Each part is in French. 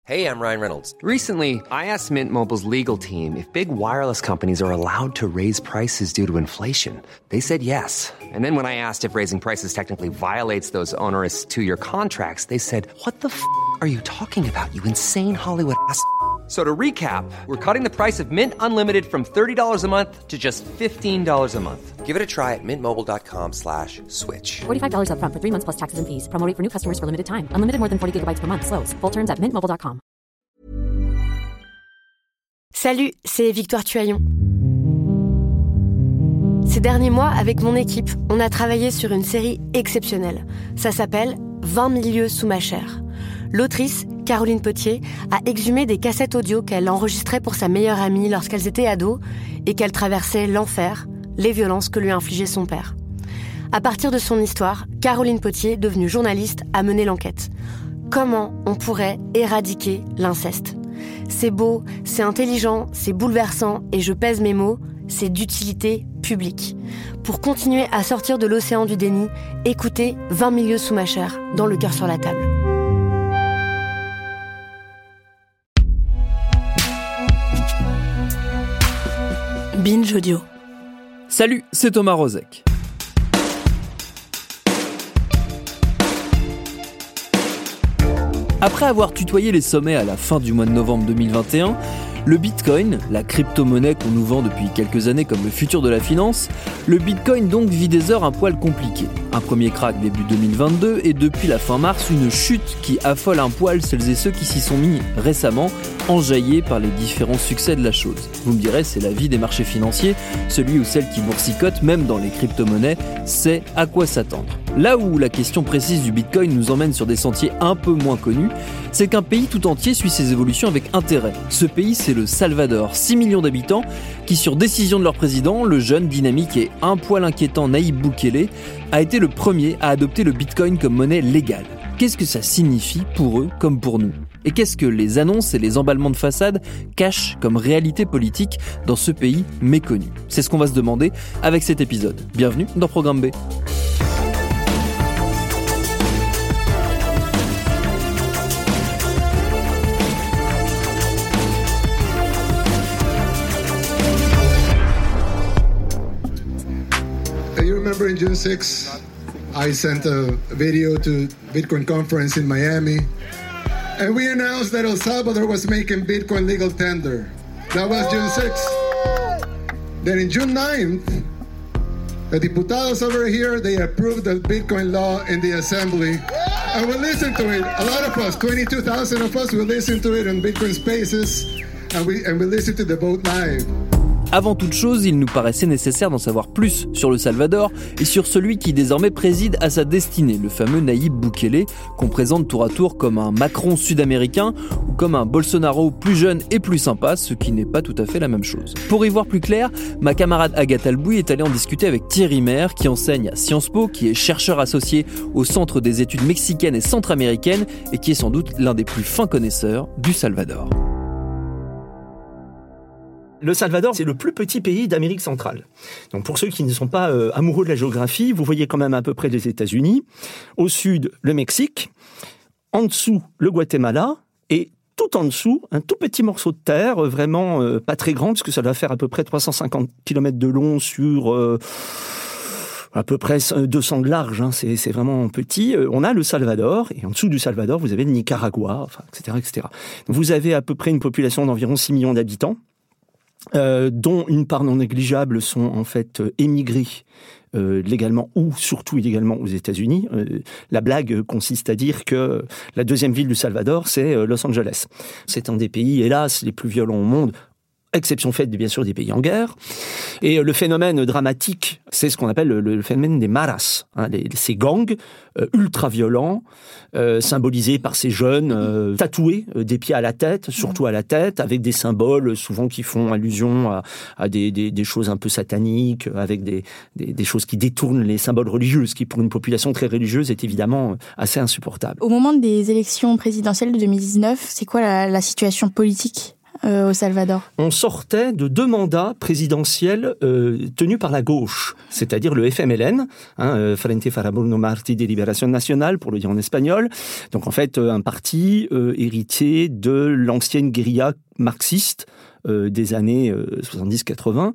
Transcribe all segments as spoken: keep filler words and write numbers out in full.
Hey, I'm Ryan Reynolds. Recently, I asked Mint Mobile's legal team if big wireless companies are allowed to raise prices due to inflation. They said yes. And then when I asked if raising prices technically violates those onerous two-year contracts, they said, what the f*** are you talking about, you insane Hollywood ass f- So to recap, we're cutting the price of Mint Unlimited from thirty dollars a month to just fifteen dollars a month. Give it a try at mintmobile.com slash switch. forty-five dollars up front for three months plus taxes and fees. Promo rate for new customers for limited time. Unlimited more than forty gigabytes per month. Slows full terms at mint mobile dot com. Salut, c'est Victoire Tuaillon. Ces derniers mois, avec mon équipe, on a travaillé sur une série exceptionnelle. Ça s'appelle vingt mille lieues sous ma chair. L'autrice, Caroline Potier, a exhumé des cassettes audio qu'elle enregistrait pour sa meilleure amie lorsqu'elles étaient ados et qu'elle traversait l'enfer, les violences que lui infligeait son père. À partir de son histoire, Caroline Potier, devenue journaliste, a mené l'enquête. Comment on pourrait éradiquer l'inceste ? C'est beau, c'est intelligent, c'est bouleversant et je pèse mes mots, c'est d'utilité publique. Pour continuer à sortir de l'océan du déni, écoutez vingt mille lieues sous ma chair, dans le cœur sur la table. Binge Audio. Salut, c'est Thomas Rozek. Après avoir tutoyé les sommets à la fin du mois de novembre deux mille vingt et un, le Bitcoin, la crypto-monnaie qu'on nous vend depuis quelques années comme le futur de la finance, le Bitcoin donc vit des heures un poil compliquées. Un premier crack début deux mille vingt-deux et depuis la fin mars, une chute qui affole un poil celles et ceux qui s'y sont mis récemment, enjaillés par les différents succès de la chose. Vous me direz, c'est la vie des marchés financiers, celui ou celle qui boursicote, même dans les crypto-monnaies, sait à quoi s'attendre. Là où la question précise du Bitcoin nous emmène sur des sentiers un peu moins connus, c'est qu'un pays tout entier suit ses évolutions avec intérêt. Ce pays, c'est le Salvador, six millions d'habitants, qui sur décision de leur président, le jeune, dynamique et un poil inquiétant Nayib Bukele, a été le premier à adopter le Bitcoin comme monnaie légale. Qu'est-ce que ça signifie pour eux comme pour nous ? Et qu'est-ce que les annonces et les emballements de façade cachent comme réalité politique dans ce pays méconnu ? C'est ce qu'on va se demander avec cet épisode. Bienvenue dans Programme B. You remember in June sixth, I sent a video to Bitcoin conference in Miami, and we announced that El Salvador was making Bitcoin legal tender. That was June sixth. Then in June ninth, the diputados over here, they approved the Bitcoin law in the assembly, and we listened to it. A lot of us, twenty-two thousand of us, we listened to it on Bitcoin Spaces, and we and we listened to the vote live. Avant toute chose, il nous paraissait nécessaire d'en savoir plus sur le Salvador et sur celui qui désormais préside à sa destinée, le fameux Nayib Bukele, qu'on présente tour à tour comme un Macron sud-américain ou comme un Bolsonaro plus jeune et plus sympa, ce qui n'est pas tout à fait la même chose. Pour y voir plus clair, ma camarade Agathe Albouy est allée en discuter avec Thierry Maire, qui enseigne à Sciences Po, qui est chercheur associé au Centre des études mexicaines et centra-américaines et qui est sans doute l'un des plus fins connaisseurs du Salvador. Le Salvador, c'est le plus petit pays d'Amérique centrale. Donc pour ceux qui ne sont pas euh, amoureux de la géographie, vous voyez quand même à peu près les États-Unis. Au sud, le Mexique. En dessous, le Guatemala. Et tout en dessous, un tout petit morceau de terre, vraiment euh, pas très grand, parce que ça doit faire à peu près trois cent cinquante kilomètres de long sur... Euh, à peu près deux cents de large, hein, c'est, c'est vraiment petit. On a le Salvador, et en dessous du Salvador, vous avez le Nicaragua, enfin, et cetera, et cetera. Vous avez à peu près une population d'environ six millions d'habitants. Euh, dont une part non négligeable sont en fait euh, émigrés euh, légalement ou surtout illégalement aux États-Unis. Euh, la blague consiste à dire que la deuxième ville du Salvador, c'est euh, Los Angeles. C'est un des pays, hélas, les plus violents au monde, exception faite bien sûr des pays en guerre. Et le phénomène dramatique, c'est ce qu'on appelle le, le phénomène des maras, hein, les, ces gangs euh, ultra-violents, euh, symbolisés par ces jeunes euh, tatoués euh, des pieds à la tête, surtout à la tête, avec des symboles souvent qui font allusion à, à des, des, des choses un peu sataniques, avec des, des, des choses qui détournent les symboles religieux, ce qui pour une population très religieuse est évidemment assez insupportable. Au moment des élections présidentielles de deux mille dix-neuf, c'est quoi la, la situation politique euh, au Salvador? On sortait de deux mandats présidentiels euh, tenus par la gauche, c'est-à-dire le F M L N, hein, euh, Frente Farabundo Martí de Liberación Nacional, pour le dire en espagnol. Donc en fait, euh, un parti euh, héritier de l'ancienne guérilla marxiste euh, des années euh, soixante-dix quatre-vingts.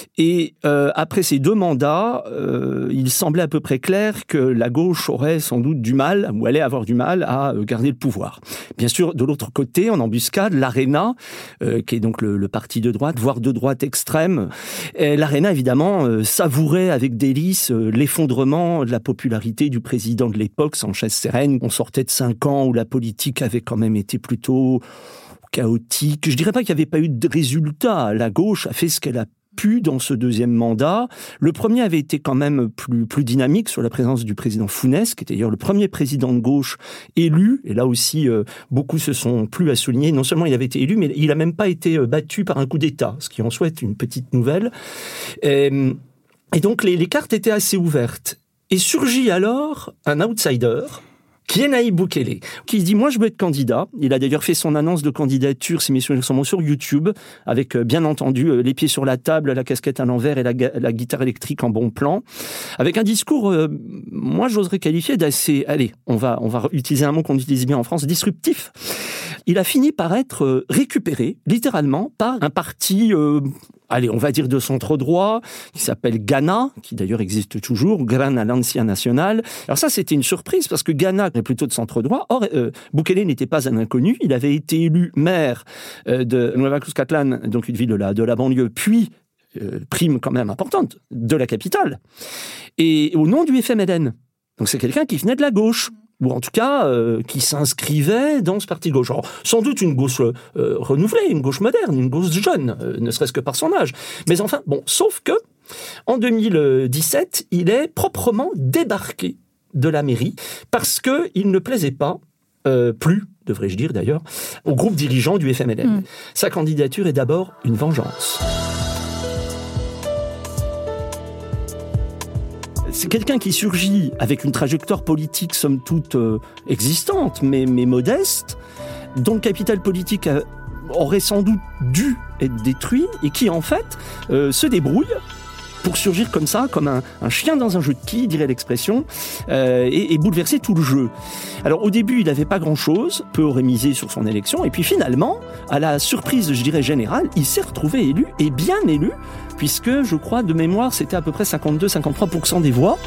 Et euh, après ces deux mandats, euh, il semblait à peu près clair que la gauche aurait sans doute du mal, ou allait avoir du mal à euh, garder le pouvoir. Bien sûr, de l'autre côté, en embuscade, l'Arena, euh, qui est donc le, le parti de droite, voire de droite extrême. Et l'Arena, évidemment, euh, savourait avec délice euh, l'effondrement de la popularité du président de l'époque, Sánchez Cerén. On sortait de cinq ans où la politique avait quand même été plutôt chaotique. Je dirais pas qu'il n'y avait pas eu de résultat. La gauche a fait ce qu'elle a pu dans ce deuxième mandat. Le premier avait été quand même plus, plus dynamique sur la présence du président Funes, qui était d'ailleurs le premier président de gauche élu. Et là aussi, euh, beaucoup se sont plu à souligner. Non seulement il avait été élu, mais il n'a même pas été euh, battu par un coup d'État, ce qui en soit une petite nouvelle. Et, et donc les, les cartes étaient assez ouvertes. Et surgit alors un outsider, qui est Nayib Bukele, qui dit « Moi, je veux être candidat ». Il a d'ailleurs fait son annonce de candidature, si mes souvenirs sont bons, sur YouTube, avec, bien entendu, les pieds sur la table, la casquette à l'envers et la, la guitare électrique en bon plan, avec un discours, euh, moi, j'oserais qualifier d'assez... Allez, on va, on va utiliser un mot qu'on utilise bien en France, disruptif. Il a fini par être récupéré, littéralement, par un parti... Euh, allez, on va dire de centre-droit, qui s'appelle Ghana, qui d'ailleurs existe toujours, Gran Alianza Nacional. Alors ça, c'était une surprise, parce que Ghana est plutôt de centre-droit. Or, euh, Bukele n'était pas un inconnu. Il avait été élu maire euh, de Nueva Cuscatlán, donc une ville de la, de la banlieue, puis, euh, prime quand même importante, de la capitale, et au nom du F M L N. Donc c'est quelqu'un qui venait de la gauche, ou en tout cas euh, qui s'inscrivait dans ce parti de gauche. Alors, sans doute une gauche euh, renouvelée, une gauche moderne, une gauche jeune, euh, ne serait-ce que par son âge. Mais enfin, bon, sauf que en deux mille dix-sept, il est proprement débarqué de la mairie parce qu'il ne plaisait pas, euh, plus, devrais-je dire d'ailleurs, au groupe dirigeant du F M L N. Mmh. Sa candidature est d'abord une vengeance. C'est quelqu'un qui surgit avec une trajectoire politique somme toute euh, existante, mais, mais modeste, dont le capital politique a, aurait sans doute dû être détruit, et qui en fait euh, se débrouille pour surgir comme ça, comme un, un chien dans un jeu de quilles, dirait l'expression, euh, et, et bouleverser tout le jeu. Alors au début, il n'avait pas grand-chose, peu aurait misé sur son élection, et puis finalement, à la surprise, je dirais, générale, il s'est retrouvé élu, et bien élu, puisque, je crois, de mémoire, c'était à peu près cinquante-deux à cinquante-trois pour cent des voix.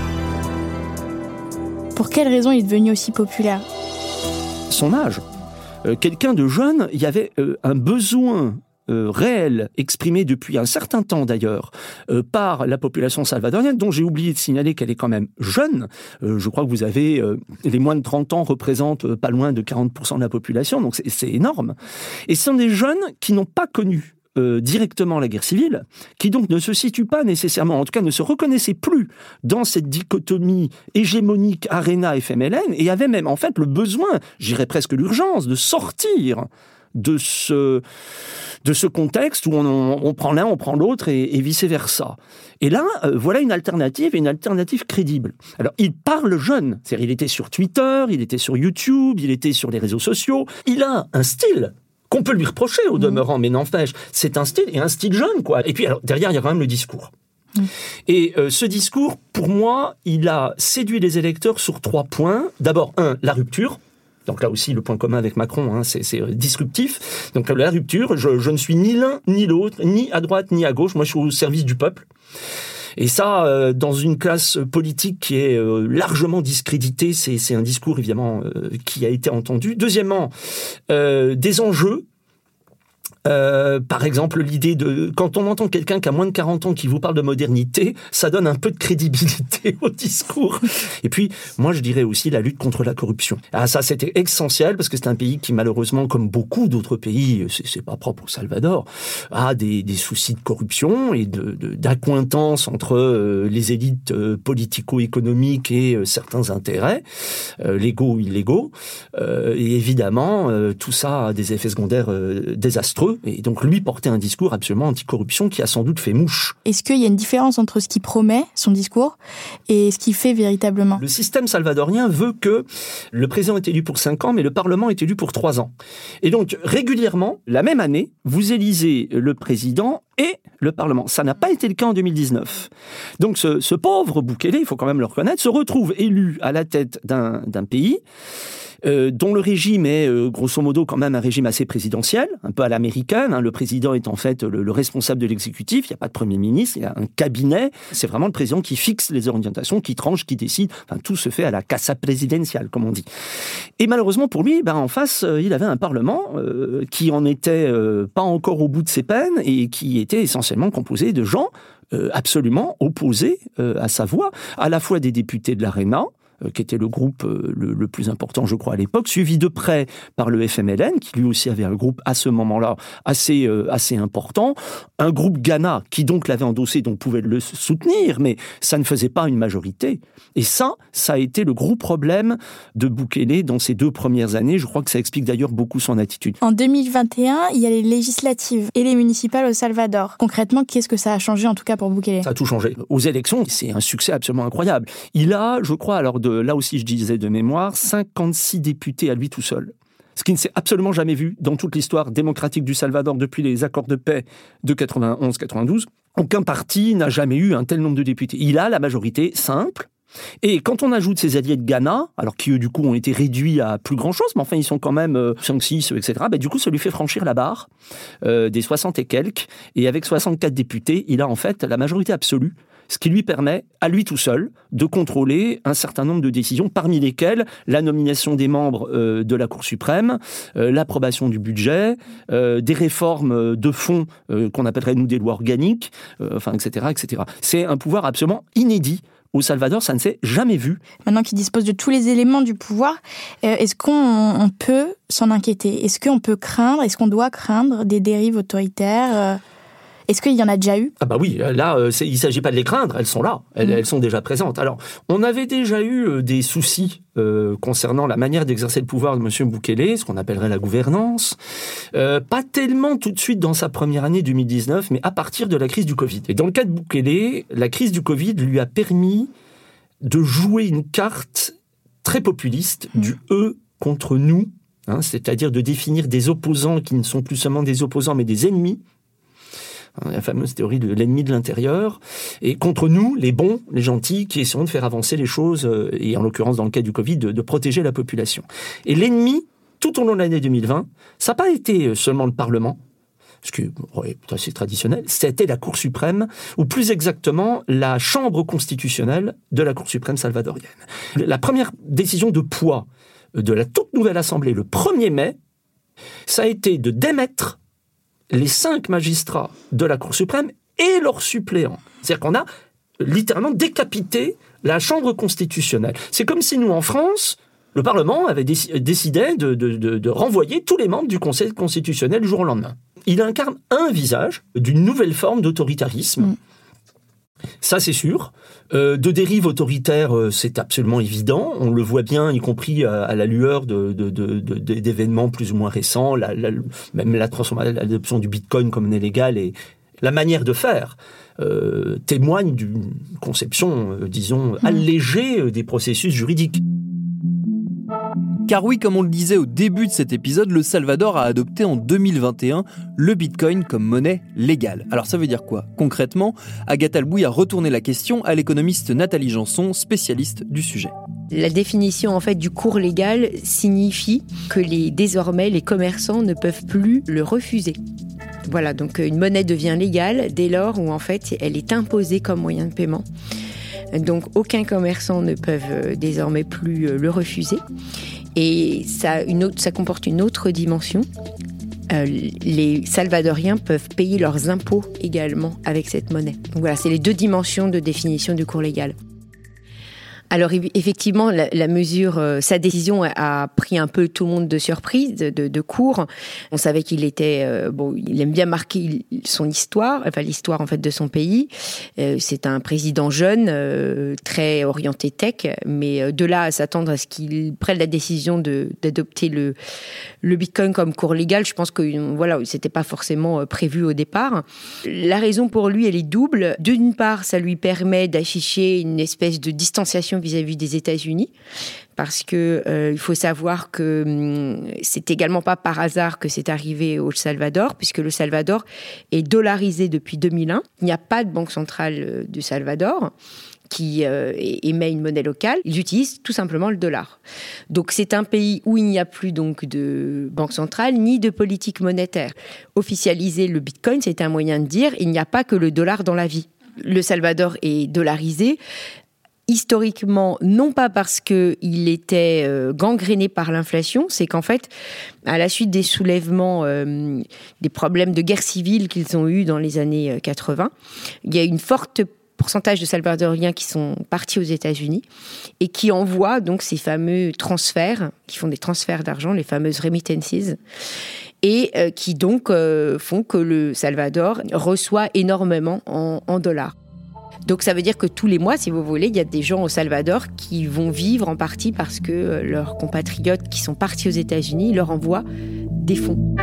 Pour quelle raison il est devenu aussi populaire ? Son âge. Euh, quelqu'un de jeune, il y avait euh, un besoin Euh, réel, exprimé depuis un certain temps d'ailleurs, euh, par la population salvadorienne, dont j'ai oublié de signaler qu'elle est quand même jeune. Euh, je crois que vous avez, euh, les moins de trente ans représentent euh, pas loin de quarante pour cent de la population, donc c'est, c'est énorme. Et ce sont des jeunes qui n'ont pas connu Euh, directement la guerre civile, qui donc ne se situe pas nécessairement, en tout cas ne se reconnaissait plus dans cette dichotomie hégémonique Arena-F M L N, et avait même en fait le besoin, j'irais presque l'urgence, de sortir de ce, de ce contexte où on, on, on prend l'un, on prend l'autre, et, et vice-versa. Et là, euh, voilà une alternative, et une alternative crédible. Alors, il parle jeune, c'est-à-dire il était sur Twitter, il était sur YouTube, il était sur les réseaux sociaux, il a un style qu'on peut lui reprocher au demeurant, mmh. mais n'empêche, c'est un style, et un style jeune, quoi. Et puis, alors, derrière, il y a quand même le discours. Mmh. Et euh, ce discours, pour moi, il a séduit les électeurs sur trois points. D'abord, un, la rupture. Donc là aussi, le point commun avec Macron, hein, c'est, c'est disruptif. Donc la rupture, je, je ne suis ni l'un ni l'autre, ni à droite ni à gauche. Moi, je suis au service du peuple. Et ça, euh, dans une classe politique qui est euh, largement discréditée, c'est, c'est un discours évidemment euh, qui a été entendu. Deuxièmement, euh, des enjeux. Euh, par exemple, l'idée de... Quand on entend quelqu'un qui a moins de quarante ans qui vous parle de modernité, ça donne un peu de crédibilité au discours. Et puis, moi, je dirais aussi la lutte contre la corruption. Ah, ça, c'était essentiel, parce que c'est un pays qui, malheureusement, comme beaucoup d'autres pays, c'est, c'est pas propre au Salvador, a des, des soucis de corruption et de, de, d'accointance entre euh, les élites euh, politico-économiques et euh, certains intérêts, euh, légaux ou illégaux. Euh, et évidemment, euh, tout ça a des effets secondaires euh, désastreux. eux. Et donc lui portait un discours absolument anticorruption qui a sans doute fait mouche. Est-ce qu'il y a une différence entre ce qu'il promet, son discours, et ce qu'il fait véritablement ? Le système salvadorien veut que le président est élu pour cinq ans, mais le Parlement est élu pour trois ans. Et donc, régulièrement, la même année, vous élisez le président et le Parlement. Ça n'a pas été le cas en deux mille dix-neuf. Donc, ce, ce pauvre Bukele, il faut quand même le reconnaître, se retrouve élu à la tête d'un, d'un pays Euh, dont le régime est, euh, grosso modo, quand même un régime assez présidentiel, un peu à l'américaine. Hein. Le président est en fait le, le responsable de l'exécutif. Il n'y a pas de premier ministre, il y a un cabinet. C'est vraiment le président qui fixe les orientations, qui tranche, qui décide. Enfin, tout se fait à la casa presidencial, comme on dit. Et malheureusement pour lui, ben, en face, euh, il avait un parlement euh, qui en était euh, pas encore au bout de ses peines et qui était essentiellement composé de gens euh, absolument opposés euh, à sa voix, à la fois des députés de l'Arena, qui était le groupe le, le plus important, je crois, à l'époque, suivi de près par le F M L N, qui lui aussi avait un groupe à ce moment-là assez, euh, assez important. Un groupe Ghana, qui donc l'avait endossé, donc pouvait le soutenir, mais ça ne faisait pas une majorité. Et ça, ça a été le gros problème de Bukele dans ces deux premières années. Je crois que ça explique d'ailleurs beaucoup son attitude. En deux mille vingt et un, il y a les législatives et les municipales au Salvador. Concrètement, qu'est-ce que ça a changé, en tout cas pour Bukele ? Ça a tout changé. Aux élections, c'est un succès absolument incroyable. Il a, je crois, alors de, là aussi je disais de mémoire, cinquante-six députés à lui tout seul. Ce qui ne s'est absolument jamais vu dans toute l'histoire démocratique du Salvador depuis les accords de paix de quatre-vingt-onze quatre-vingt-douze. Aucun parti n'a jamais eu un tel nombre de députés. Il a la majorité simple. Et quand on ajoute ses alliés de Ghana, alors qui eux du coup ont été réduits à plus grand chose, mais enfin ils sont quand même euh, cinq six, et cetera, ben, du coup ça lui fait franchir la barre euh, des soixante et quelques. Et avec soixante-quatre députés, il a en fait la majorité absolue, ce qui lui permet, à lui tout seul, de contrôler un certain nombre de décisions, parmi lesquelles la nomination des membres euh, de la Cour suprême, euh, l'approbation du budget, euh, des réformes de fond euh, qu'on appellerait nous des lois organiques, euh, enfin, et cetera, et cetera. C'est un pouvoir absolument inédit. Au Salvador, ça ne s'est jamais vu. Maintenant qu'il dispose de tous les éléments du pouvoir, euh, est-ce qu'on on peut s'en inquiéter ? Est-ce qu'on peut craindre, est-ce qu'on doit craindre des dérives autoritaires euh... Est-ce qu'il y en a déjà eu ? Ah bah oui, là, euh, c'est, il ne s'agit pas de les craindre, elles sont là, elles, mmh. elles sont déjà présentes. Alors, on avait déjà eu euh, des soucis euh, concernant la manière d'exercer le pouvoir de M. Bukele, ce qu'on appellerait la gouvernance, euh, pas tellement tout de suite dans sa première année deux mille dix-neuf, mais à partir de la crise du Covid. Et dans le cas de Bukele, la crise du Covid lui a permis de jouer une carte très populiste mmh. du « eux » contre nous, hein, c'est-à-dire de définir des opposants qui ne sont plus seulement des opposants, mais des ennemis, la fameuse théorie de l'ennemi de l'intérieur, et contre nous, les bons, les gentils, qui essayons de faire avancer les choses, et en l'occurrence dans le cas du Covid, de, de protéger la population. Et l'ennemi, tout au long de l'année deux mille vingt, ça n'a pas été seulement le Parlement, ce qui est assez traditionnel, c'était la Cour suprême, ou plus exactement, la chambre constitutionnelle de la Cour suprême salvadorienne. La première décision de poids de la toute nouvelle Assemblée, le premier mai, ça a été de démettre les cinq magistrats de la Cour suprême et leurs suppléants. C'est-à-dire qu'on a littéralement décapité la Chambre constitutionnelle. C'est comme si nous, en France, le Parlement avait déc- décidé de, de, de, de renvoyer tous les membres du Conseil constitutionnel du jour au lendemain. Il incarne un visage d'une nouvelle forme d'autoritarisme. Mmh. Ça, c'est sûr. Euh, de dérive autoritaire, euh, c'est absolument évident. On le voit bien, y compris à, à la lueur de, de, de, de, d'événements plus ou moins récents, la, la, même la transformation, l'adoption du Bitcoin comme monnaie légale et la manière de faire euh, témoigne d'une conception, euh, disons, mmh. allégée des processus juridiques. Car oui, comme on le disait au début de cet épisode, le Salvador a adopté en deux mille vingt et un le Bitcoin comme monnaie légale. Alors ça veut dire quoi ? Concrètement, Agathe Albouy a retourné la question à l'économiste Nathalie Janson, spécialiste du sujet. La définition en fait du cours légal signifie que les, désormais les commerçants ne peuvent plus le refuser. Voilà, donc une monnaie devient légale dès lors où en fait elle est imposée comme moyen de paiement. Donc aucun commerçant ne peut désormais plus le refuser. Et ça, une autre, ça comporte une autre dimension. Euh, les Salvadoriens peuvent payer leurs impôts également avec cette monnaie. Donc voilà, c'est les deux dimensions de définition du cours légal. Alors effectivement, la, la mesure, euh, sa décision a, a pris un peu tout le monde de surprise, de, de, de court. On savait qu'il était, euh, bon, il aime bien marquer son histoire, enfin l'histoire en fait de son pays. Euh, c'est un président jeune, euh, très orienté tech, mais de là à s'attendre à ce qu'il prenne la décision de, d'adopter le, le Bitcoin comme cours légal, je pense que voilà, c'était pas forcément prévu au départ. La raison pour lui, elle est double. D'une part, ça lui permet d'afficher une espèce de distanciation vis-à-vis des États-Unis, parce que euh, il faut savoir que hum, c'est également pas par hasard que c'est arrivé au Salvador, puisque le Salvador est dollarisé depuis deux mille un. Il n'y a pas de banque centrale du Salvador qui euh, émet une monnaie locale. Ils utilisent tout simplement le dollar. Donc c'est un pays où il n'y a plus donc de banque centrale ni de politique monétaire. Officialiser le Bitcoin, c'est un moyen de dire il n'y a pas que le dollar dans la vie. Le Salvador est dollarisé. Historiquement, non pas parce qu'il était euh, gangréné par l'inflation, c'est qu'en fait, à la suite des soulèvements, euh, des problèmes de guerre civile qu'ils ont eus dans les années quatre-vingts, il y a une forte pourcentage de Salvadoriens qui sont partis aux États-Unis et qui envoient donc ces fameux transferts, qui font des transferts d'argent, les fameuses remittances, et euh, qui donc euh, font que le Salvador reçoit énormément en, en dollars. Donc ça veut dire que tous les mois, si vous voulez, il y a des gens au Salvador qui vont vivre en partie parce que leurs compatriotes qui sont partis aux États-Unis leur envoient des fonds.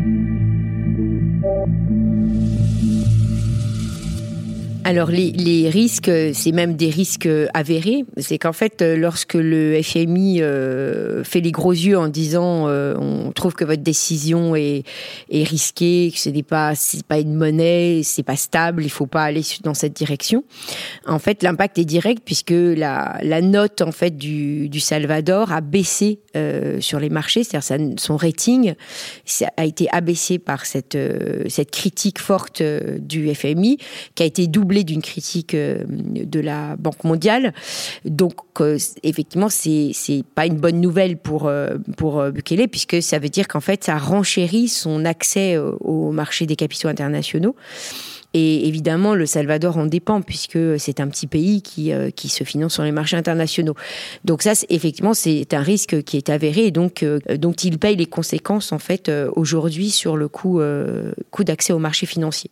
Alors les, les risques, c'est même des risques avérés. C'est qu'en fait, lorsque le F M I euh, fait les gros yeux en disant euh, on trouve que votre décision est, est risquée, que ce n'est pas, c'est pas une monnaie, c'est pas stable, il faut pas aller dans cette direction. En fait, l'impact est direct puisque la, la note en fait du, du Salvador a baissé euh, sur les marchés, c'est-à-dire son rating a été abaissé par cette euh, cette critique forte euh, du F M I qui a été doublée d'une critique de la Banque mondiale. Donc, euh, effectivement, c'est, c'est pas une bonne nouvelle pour, euh, pour Bukele, puisque ça veut dire qu'en fait, ça renchérit son accès au marché des capitaux internationaux. Et évidemment, le Salvador en dépend, puisque c'est un petit pays qui, euh, qui se finance sur les marchés internationaux. Donc ça, c'est, effectivement, c'est un risque qui est avéré, et donc, euh, dont il paye les conséquences, en fait, euh, aujourd'hui, sur le coût, euh, coût d'accès aux marchés financiers.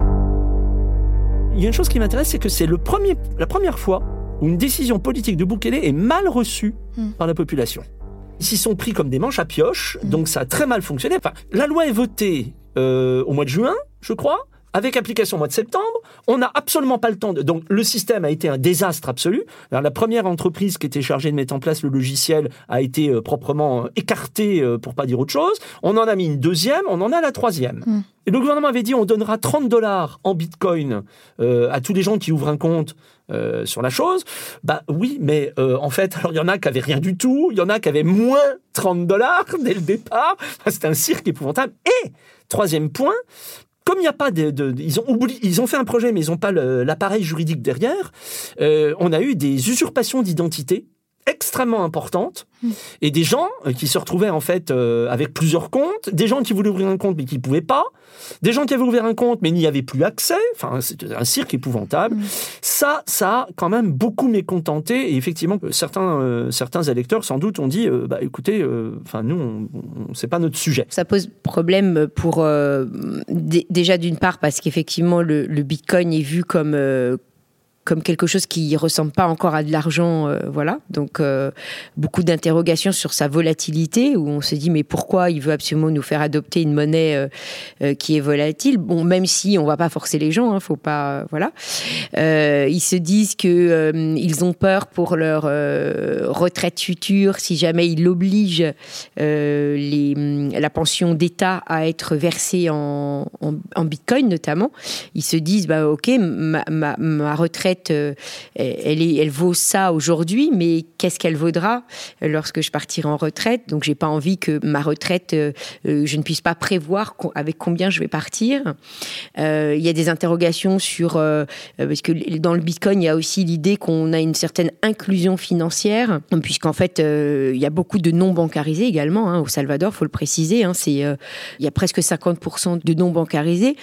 Il y a une chose qui m'intéresse, c'est que c'est le premier, la première fois où une décision politique de Bukele est mal reçue mmh. par la population. Ils s'y sont pris comme des manches à pioche, mmh. donc ça a très mal fonctionné. Enfin, la loi est votée euh, au mois de juin, je crois, avec application au mois de septembre. On n'a absolument pas le temps de... Donc, le système a été un désastre absolu. Alors, la première entreprise qui était chargée de mettre en place le logiciel a été euh, proprement écartée, euh, pour pas dire autre chose. On en a mis une deuxième, on en a la troisième. Mmh. Et le gouvernement avait dit on donnera trente dollars en bitcoin euh, à tous les gens qui ouvrent un compte euh, sur la chose. Bah oui, mais euh, en fait, alors il y en a qui avaient rien du tout, il y en a qui avaient moins trente dollars dès le départ. Enfin, c'était un cirque épouvantable. Et, troisième point, comme il n'y a pas de, de, ils ont oublié, ils ont fait un projet, mais ils n'ont pas le, l'appareil juridique derrière, euh, on a eu des usurpations d'identité extrêmement importantes et des gens qui se retrouvaient en fait euh, avec plusieurs comptes, des gens qui voulaient ouvrir un compte mais qui ne pouvaient pas, des gens qui avaient ouvert un compte mais n'y avaient plus accès, enfin c'était un cirque épouvantable. Mmh. Ça, ça a quand même beaucoup mécontenté et effectivement certains, euh, certains électeurs sans doute ont dit euh, bah écoutez, enfin euh, nous on, on, c'est pas notre sujet. Ça pose problème pour euh, d- déjà d'une part parce qu'effectivement le, le Bitcoin est vu comme euh, comme quelque chose qui ressemble pas encore à de l'argent, euh, voilà. Donc euh, beaucoup d'interrogations sur sa volatilité, où on se dit mais pourquoi il veut absolument nous faire adopter une monnaie euh, euh, qui est volatile. Bon, même si on va pas forcer les gens, hein, faut pas, euh, voilà. Euh, ils se disent que euh, ils ont peur pour leur euh, retraite future si jamais ils obligent euh, les la pension d'État à être versée en, en, en Bitcoin notamment. Ils se disent bah ok ma, ma, ma retraite Euh, elle, est, elle vaut ça aujourd'hui, mais qu'est-ce qu'elle vaudra lorsque je partirai en retraite ? Donc, j'ai pas envie que ma retraite, euh, je ne puisse pas prévoir avec combien je vais partir. Euh, il y a des interrogations sur euh, parce que dans le Bitcoin, il y a aussi l'idée qu'on a une certaine inclusion financière, puisqu'en fait, euh, il y a beaucoup de non bancarisés également hein, au Salvador. Faut le préciser, hein, c'est euh, il y a presque cinquante pour cent de non bancarisés.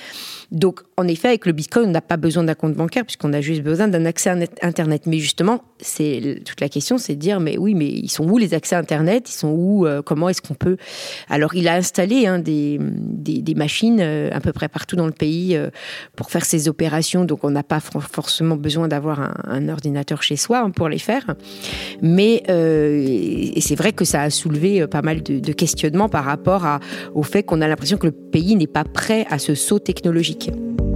Donc, en effet, avec le Bitcoin, on n'a pas besoin d'un compte bancaire puisqu'on a juste besoin d'un accès à Internet. Mais justement, c'est toute la question, c'est de dire, mais oui, mais ils sont où les accès à Internet ? Ils sont où ? euh, Comment est-ce qu'on peut... Alors, il a installé hein, des, des, des machines euh, à peu près partout dans le pays euh, pour faire ces opérations. Donc, on n'a pas forcément besoin d'avoir un, un ordinateur chez soi hein, pour les faire. Mais euh, et c'est vrai que ça a soulevé pas mal de, de questionnements par rapport à, au fait qu'on a l'impression que le pays n'est pas prêt à ce saut technologique.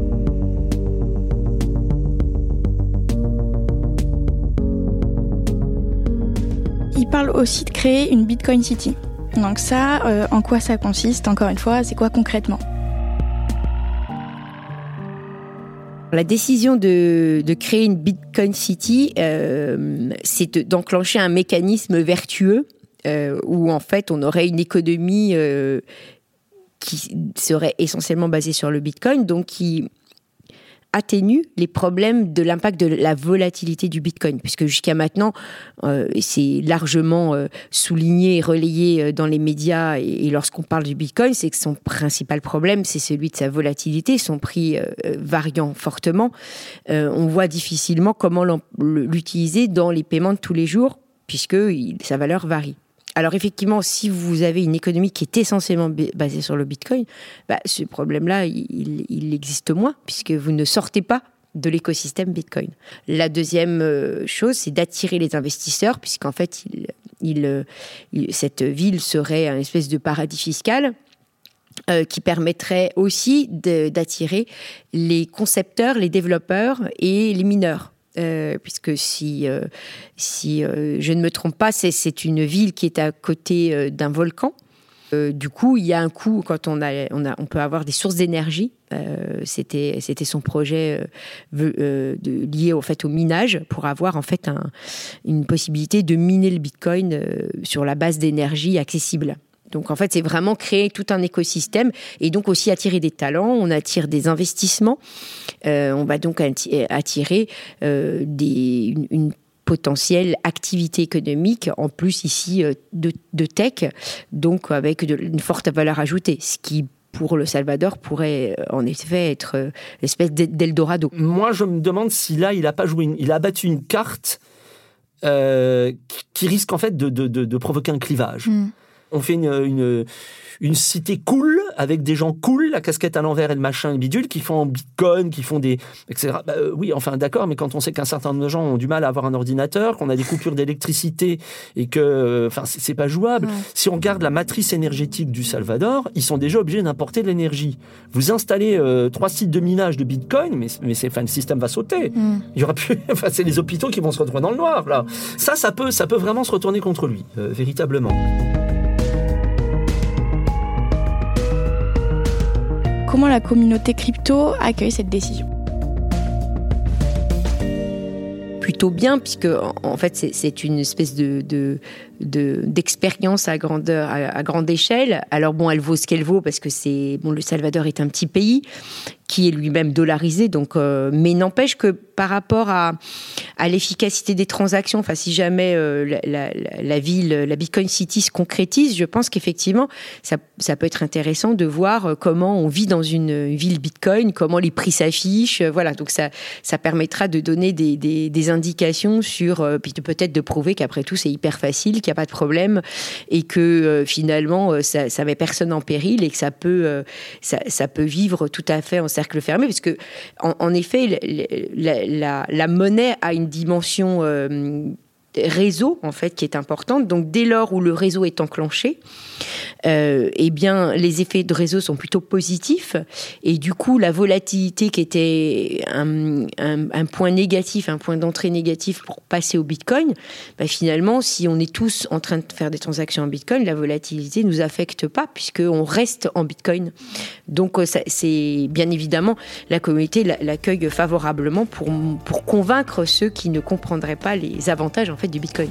Il parle aussi de créer une Bitcoin City. Donc ça, euh, en quoi ça consiste ? Encore une fois, c'est quoi concrètement ? La décision de, de créer une Bitcoin City, euh, c'est de, d'enclencher un mécanisme vertueux euh, où en fait on aurait une économie euh, qui serait essentiellement basée sur le Bitcoin, donc qui atténue les problèmes de l'impact de la volatilité du Bitcoin, puisque jusqu'à maintenant, euh, c'est largement euh, souligné et relayé dans les médias, et, et lorsqu'on parle du Bitcoin, c'est que son principal problème, c'est celui de sa volatilité, son prix euh, variant fortement. Euh, on voit difficilement comment l'utiliser dans les paiements de tous les jours, puisque il, sa valeur varie. Alors effectivement, si vous avez une économie qui est essentiellement basée sur le Bitcoin, bah, ce problème-là, il, il existe moins, puisque vous ne sortez pas de l'écosystème Bitcoin. La deuxième chose, c'est d'attirer les investisseurs, puisqu'en fait, il, il, il, cette ville serait une espèce de paradis fiscal euh, qui permettrait aussi de, d'attirer les concepteurs, les développeurs et les mineurs. Euh, puisque si, euh, si euh, je ne me trompe pas, c'est, c'est une ville qui est à côté euh, d'un volcan. Euh, du coup, il y a un coût quand on, a, on, a, on peut avoir des sources d'énergie. Euh, c'était, c'était son projet euh, euh, de, lié au, fait, au minage pour avoir en fait un, une possibilité de miner le Bitcoin euh, sur la base d'énergie accessible. Donc, en fait, c'est vraiment créer tout un écosystème et donc aussi attirer des talents. On attire des investissements. Euh, on va donc attirer euh, des, une, une potentielle activité économique, en plus ici de, de tech, donc avec de, une forte valeur ajoutée, ce qui pour le Salvador pourrait en effet être une espèce d'Eldorado. Moi, je me demande si là, il n'a pas joué, une, il a battu une carte euh, qui risque en fait de, de, de, de provoquer un clivage. Mm. On fait une, une, une cité cool, avec des gens cool, la casquette à l'envers et le machin et le bidule, qui font en Bitcoin, qui font des... et cetera. Bah, euh, oui, enfin, d'accord, mais quand on sait qu'un certain nombre de gens ont du mal à avoir un ordinateur, qu'on a des coupures d'électricité et que... Euh, enfin, c'est, c'est pas jouable. Ouais. Si on regarde la matrice énergétique du Salvador, ils sont déjà obligés d'importer de l'énergie. Vous installez euh, trois sites de minage de Bitcoin, mais, mais c'est, enfin, le système va sauter. Mm. Il y aura plus... enfin, c'est les hôpitaux qui vont se retrouver dans le noir, là. Ça, ça peut, ça peut vraiment se retourner contre lui, euh, véritablement. Comment la communauté crypto accueille cette décision ? Plutôt bien, puisque en fait c'est, c'est une espèce de, de, de d'expérience à grandeur, à, à grande échelle. Alors bon, elle vaut ce qu'elle vaut parce que c'est bon, le Salvador est un petit pays qui est lui-même dollarisé, donc euh, mais n'empêche que par rapport à, à l'efficacité des transactions, enfin si jamais euh, la, la, la ville, la Bitcoin City se concrétise, je pense qu'effectivement ça, ça peut être intéressant de voir comment on vit dans une, une ville Bitcoin, comment les prix s'affichent, voilà, donc ça, ça permettra de donner des, des, des indications sur, euh, puis de, peut-être de prouver qu'après tout c'est hyper facile, qu'il n'y a pas de problème et que euh, finalement ça, ça met personne en péril et que ça peut, euh, ça, ça peut vivre tout à fait en cercle fermé, parce que en, en effet la, la, la monnaie a une dimension euh, réseau en fait qui est importante. Donc dès lors où le réseau est enclenché, euh, eh bien les effets de réseau sont plutôt positifs et du coup la volatilité qui était un, un, un point négatif, un point d'entrée négatif pour passer au Bitcoin, bah finalement si on est tous en train de faire des transactions en Bitcoin, la volatilité nous affecte pas puisque on reste en Bitcoin. Donc ça, c'est bien évidemment la communauté l'accueille favorablement pour pour convaincre ceux qui ne comprendraient pas les avantages en fait du Bitcoin.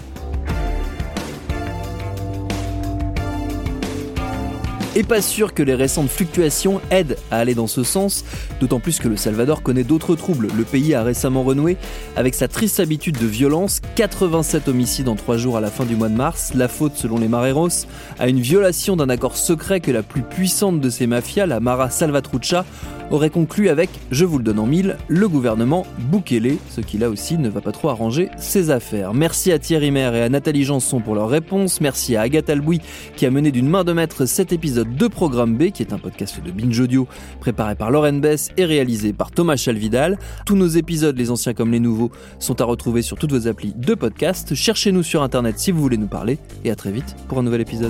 Et pas sûr que les récentes fluctuations aident à aller dans ce sens, d'autant plus que le Salvador connaît d'autres troubles. Le pays a récemment renoué avec sa triste habitude de violence, quatre-vingt-sept homicides en trois jours à la fin du mois de mars, la faute selon les Mareros à une violation d'un accord secret que la plus puissante de ces mafias, la Mara Salvatrucha, aurait conclu avec, je vous le donne en mille, le gouvernement Bukele, ce qui là aussi ne va pas trop arranger ses affaires. Merci à Thierry Maire et à Nathalie Janson pour leurs réponses. Merci à Agathe Albouy qui a mené d'une main de maître cet épisode de Programme B, qui est un podcast de Binge Audio préparé par Lauren Bess et réalisé par Thomas Chalvidal. Tous nos épisodes, les anciens comme les nouveaux, sont à retrouver sur toutes vos applis de podcast. Cherchez-nous sur internet si vous voulez nous parler et à très vite pour un nouvel épisode.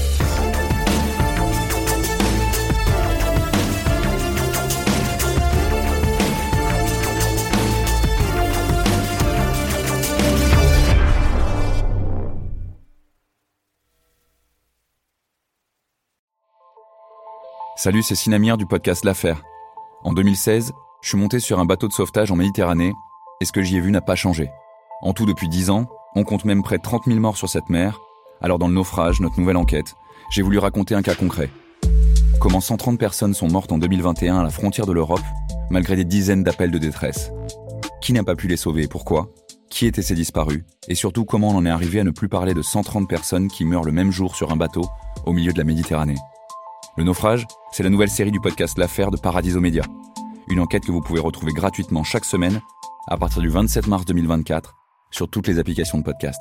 Salut, c'est Sinamir du podcast L'Affaire. En deux mille seize, je suis monté sur un bateau de sauvetage en Méditerranée et ce que j'y ai vu n'a pas changé. En tout, depuis dix ans, on compte même près de trente mille morts sur cette mer. Alors dans le naufrage, notre nouvelle enquête, j'ai voulu raconter un cas concret. Comment cent trente personnes sont mortes en deux mille vingt et un à la frontière de l'Europe, malgré des dizaines d'appels de détresse. Qui n'a pas pu les sauver et pourquoi ? Qui étaient ces disparus ? Et surtout, comment on en est arrivé à ne plus parler de cent trente personnes qui meurent le même jour sur un bateau au milieu de la Méditerranée ? Le naufrage, c'est la nouvelle série du podcast L'Affaire de Paradiso Media. Une enquête que vous pouvez retrouver gratuitement chaque semaine à partir du vingt-sept mars deux mille vingt-quatre sur toutes les applications de podcast.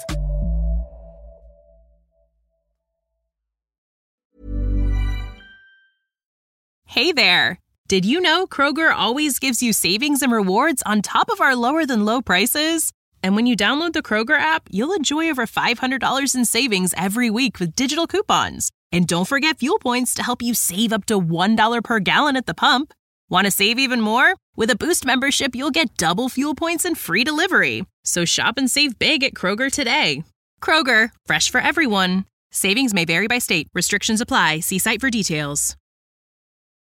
Hey there! Did you know Kroger always gives you savings and rewards on top of our lower than low prices? And when you download the Kroger app, you'll enjoy over five hundred dollars in savings every week with digital coupons. And don't forget fuel points to help you save up to one dollar per gallon at the pump. Want to save even more? With a Boost membership, you'll get double fuel points and free delivery. So shop and save big at Kroger today. Kroger, fresh for everyone. Savings may vary by state. Restrictions apply. See site for details.